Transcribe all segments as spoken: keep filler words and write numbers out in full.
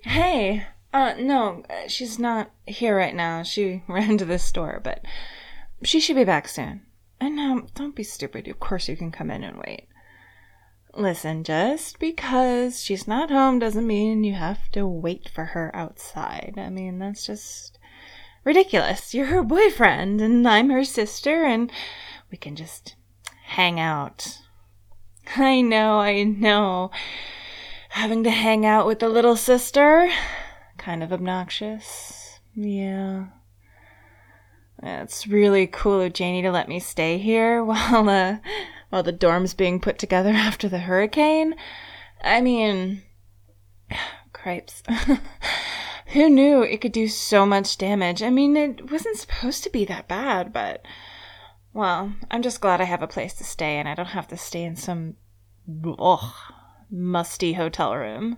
Hey, uh, no, uh, she's not here right now. She ran to the store, but she should be back soon. And um, don't be stupid. Of course you can come in and wait. Listen, just because she's not home doesn't mean you have to wait for her outside. I mean, that's just ridiculous. You're her boyfriend, and I'm her sister, and we can just hang out. I know, I know. Having to hang out with the little sister? Kind of obnoxious. Yeah. It's really cool of Janie to let me stay here while, uh, while the dorm's being put together after the hurricane. I mean, cripes. Who knew it could do so much damage? I mean, it wasn't supposed to be that bad, but, well, I'm just glad I have a place to stay and I don't have to stay in some, ugh, musty hotel room.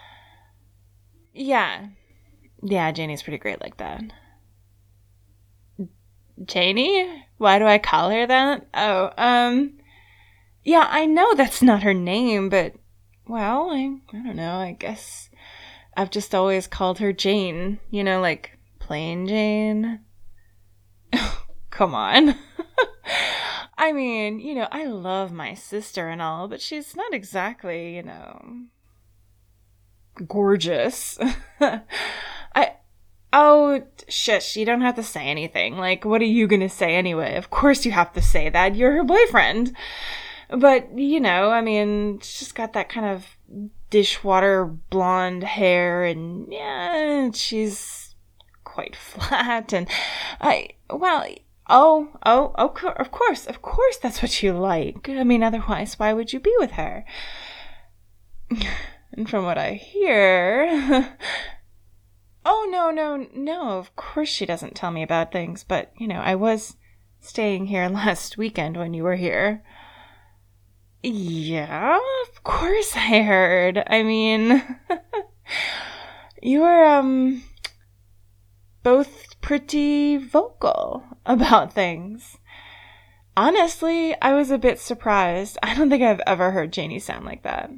Yeah. Yeah, Janie's pretty great like that. Janie? Why do I call her that? Oh, um, yeah, I know that's not her name, but, well, I, I don't know, I guess I've just always called her Jane, you know, like plain Jane. Come on. I mean, you know, I love my sister and all, but she's not exactly, you know, gorgeous. I Oh, shush, you don't have to say anything. Like, what are you gonna say anyway? Of course you have to say that. You're her boyfriend. But, you know, I mean, she's got that kind of dishwater blonde hair, and yeah, she's quite flat, and I, well, oh, oh, oh, of course, of course that's what you like. I mean, otherwise, why would you be with her? And from what I hear... Oh, no, no, no, of course she doesn't tell me about things, but, you know, I was staying here last weekend when you were here. Yeah, of course I heard. I mean, you were, um, both pretty vocal about things. Honestly, I was a bit surprised. I don't think I've ever heard Janie sound like that.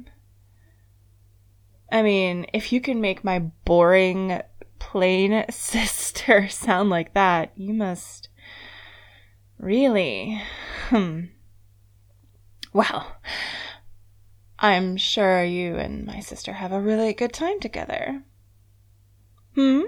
I mean, if you can make my boring, plain sister sound like that, you must really, hmm. Well, I'm sure you and my sister have a really good time together. Hmm?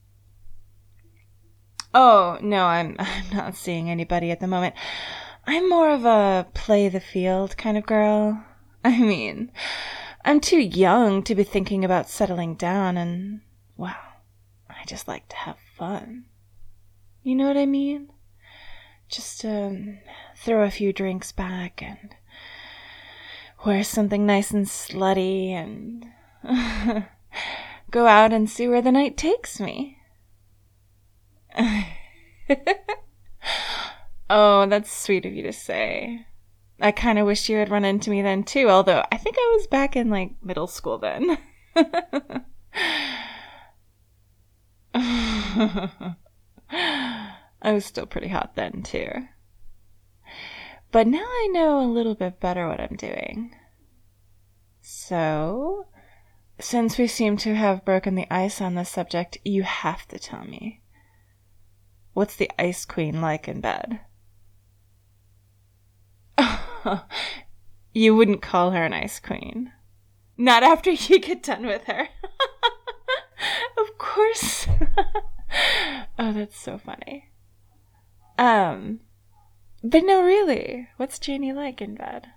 Oh, no, I'm, I'm not seeing anybody at the moment. I'm more of a play the field kind of girl. I mean, I'm too young to be thinking about settling down, and, well, I just like to have fun. You know what I mean? Just um, throw a few drinks back and wear something nice and slutty and go out and see where the night takes me. Oh, that's sweet of you to say. I kind of wish you had run into me then too, although I think I was back in like middle school then. I was still pretty hot then too. But now I know a little bit better what I'm doing. So, since we seem to have broken the ice on this subject, you have to tell me. What's the Ice Queen like in bed? You wouldn't call her an Ice Queen. Not after you get done with her. Of course. Oh, that's so funny. Um, but no, really, what's Janie like in bed?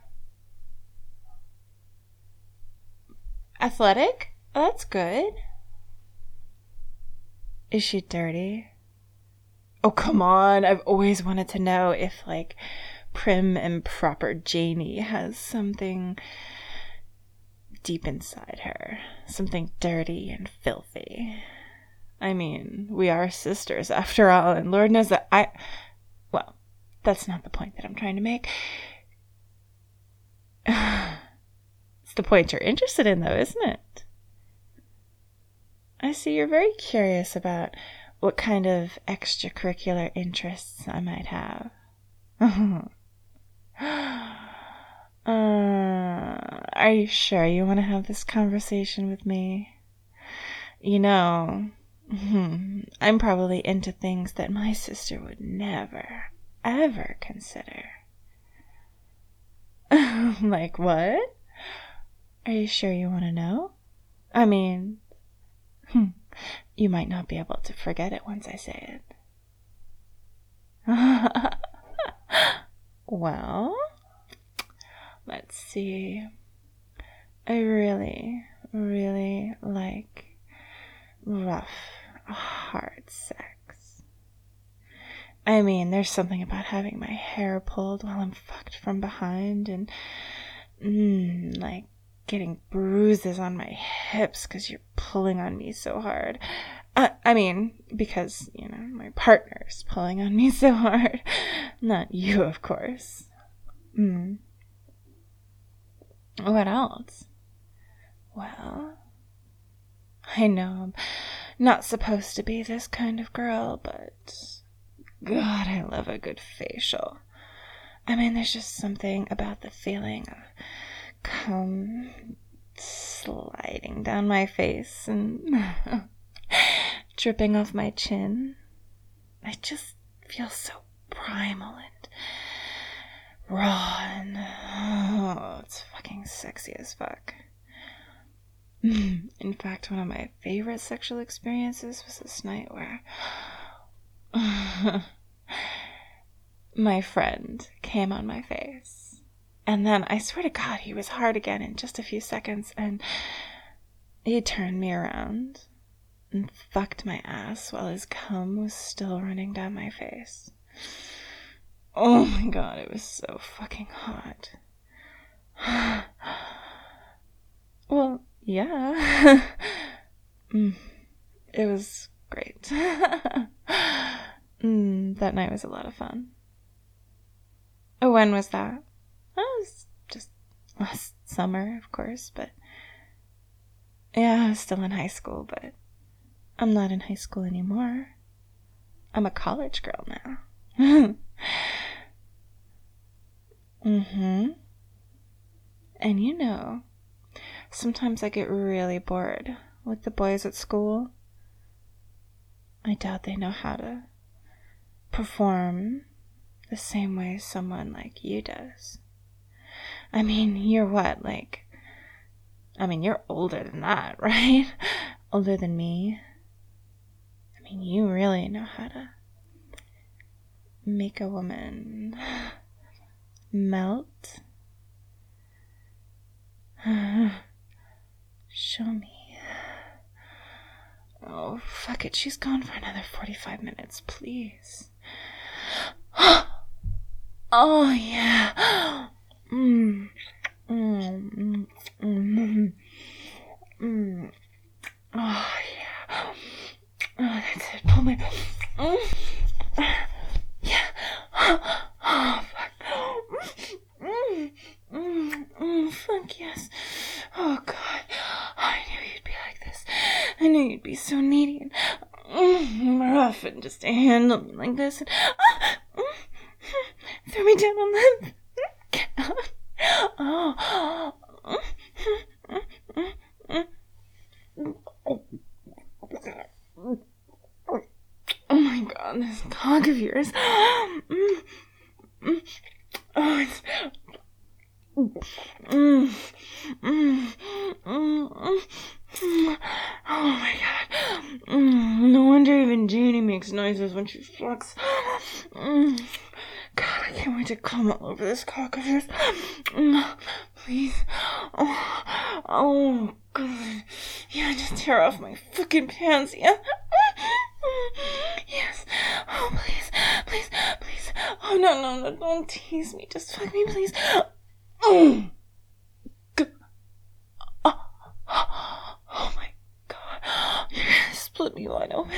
Athletic? Oh, that's good. Is she dirty? Oh, come on. I've always wanted to know if, like, prim and proper Janie has something deep inside her. Something dirty and filthy. I mean, we are sisters after all, and Lord knows that I... Well, that's not the point that I'm trying to make. It's the point you're interested in, though, isn't it? I see you're very curious about what kind of extracurricular interests I might have. uh, are you sure you want to have this conversation with me? You know, I'm probably into things that my sister would never, ever consider. Like what? Are you sure you want to know? I mean, you might not be able to forget it once I say it. Well, let's see. I really, really like rough, hard sex. I mean, there's something about having my hair pulled while I'm fucked from behind and, mm, like, getting bruises on my hips because you're pulling on me so hard. Uh, I mean, because, you know, my partner's pulling on me so hard. Not you, of course. Mm. What else? Well, I know I'm not supposed to be this kind of girl, but God, I love a good facial. I mean, there's just something about the feeling of cum sliding down my face and dripping off my chin. I just feel so primal and raw and oh, it's fucking sexy as fuck. In fact, one of my favorite sexual experiences was this night where my friend came on my face. And then, I swear to God, he was hard again in just a few seconds, and he turned me around and fucked my ass while his cum was still running down my face. Oh my God, it was so fucking hot. Well, yeah. mm, it was great. mm, that night was a lot of fun. Oh, when was that? Oh, it was just last summer, of course, but yeah, I was still in high school, but I'm not in high school anymore. I'm a college girl now. mm-hmm. And you know, sometimes I get really bored with the boys at school. I doubt they know how to perform the same way someone like you does. I mean, you're what, like, I mean, you're older than that, right? Older than me. I mean, you really know how to make a woman melt. Show me. Oh, fuck it. She's gone for another forty-five minutes, please. Oh, yeah. Mm. Mm. Mm. Mm. Mm. Oh, yeah. Oh, that's it. Pull my... Mm. Yeah. Oh, fuck. Mm. Mm. Mm. Fuck, yes. Oh, God. I knew you'd be like this. I knew you'd be so needy and mm, rough and just handle me like this. And, uh, mm, throw me down on the couch. Oh. Oh my God, this cock of yours. Mm, mm, oh, it's... Mm, mm, mm, mm, mm. Oh my God. Mm, no wonder even Janie makes noises when she fucks. Mm. God, I can't wait to come all over this cock of yours. Mm, please. Oh, oh, God. Yeah, just tear off my fucking pants. Yeah. Yes. Oh, please. Please. Please. Oh, no, no, no. Don't tease me. Just fuck me, please. Oh. Oh. Oh, my God. You're gonna split me wide open.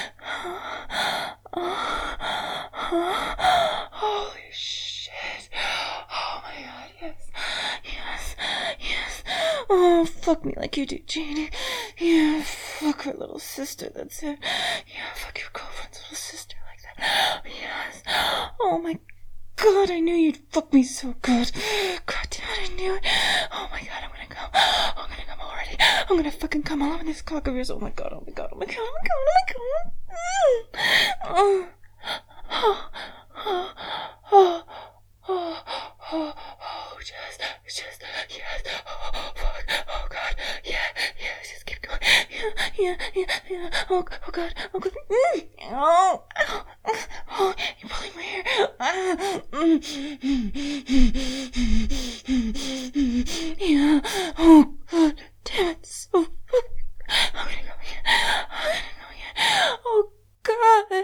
Holy shit. Oh, my God. Yes. Yes. Yes. Oh, fuck me like you do, Janie. Yeah, fuck her little sister. That's it. Yeah, fuck your girlfriend's little sister like that. Yes. Oh, my God, I knew you'd fuck me so good. God damn it, I knew it. Oh my God, I'm gonna come. I'm gonna come already. I'm gonna fucking come all over this cock of yours. Oh my god, oh my god, oh my god, oh my god, oh my god. Oh, oh, oh, oh, oh, oh, oh, just, just, yes, oh, fuck, oh god, yeah, yeah, just keep going, yeah, yeah, yeah, yeah, oh, oh god, oh god, mm. oh, oh, oh, you're pulling my hair, ah, mm. yeah, oh god, damn it, so, I'm gonna go again, I'm gonna go again, oh god,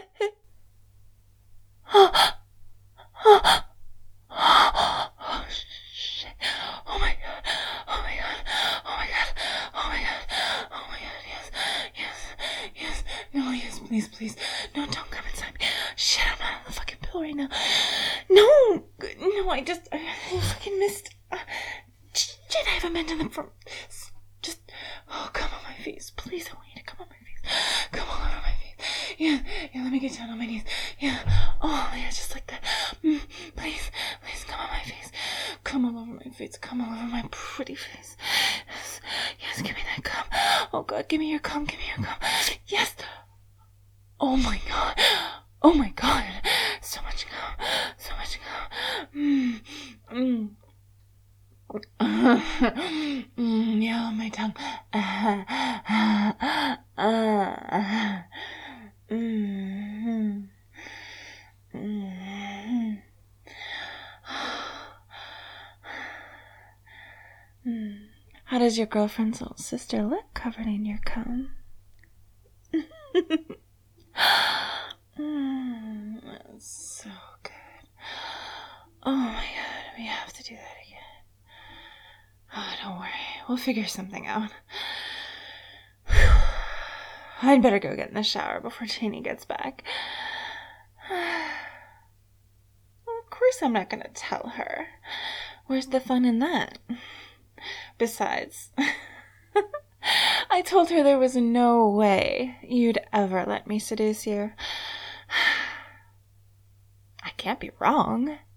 oh, oh, oh, shit. Oh my god. Oh my god. Oh my god. Oh my god. Oh my god. Yes. Yes. Yes. No, yes, please, please. No, don't come inside me. Shit, I'm not on the fucking pill right now. No. No, I just, I, I fucking missed. Uh, shit, I haven't been to them for, just, oh, come on my face. Please, I want you to come on my face. Come all over my face. Yeah, yeah, let me get down on my knees. Yeah, oh, yeah, just like that. Mm, please, please, come on my face. Come all over my face. Come all over my pretty face. Yes, yes, give me that cum. Oh, God, give me your cum. Give me your cum. Yes. Oh, my God. Oh, my God. So much cum. So much cum. Mmm. Mmm. mm, yeah, on my tongue. Uh, uh, uh, mm, mm, mm. How does your girlfriend's little sister look covered in your cum? mm, that's so good. Oh my god, we have to do that again. Oh, don't worry. We'll figure something out. Whew. I'd better go get in the shower before Cheney gets back. Well, of course I'm not going to tell her. Where's the fun in that? Besides, I told her there was no way you'd ever let me seduce you. I can't be wrong.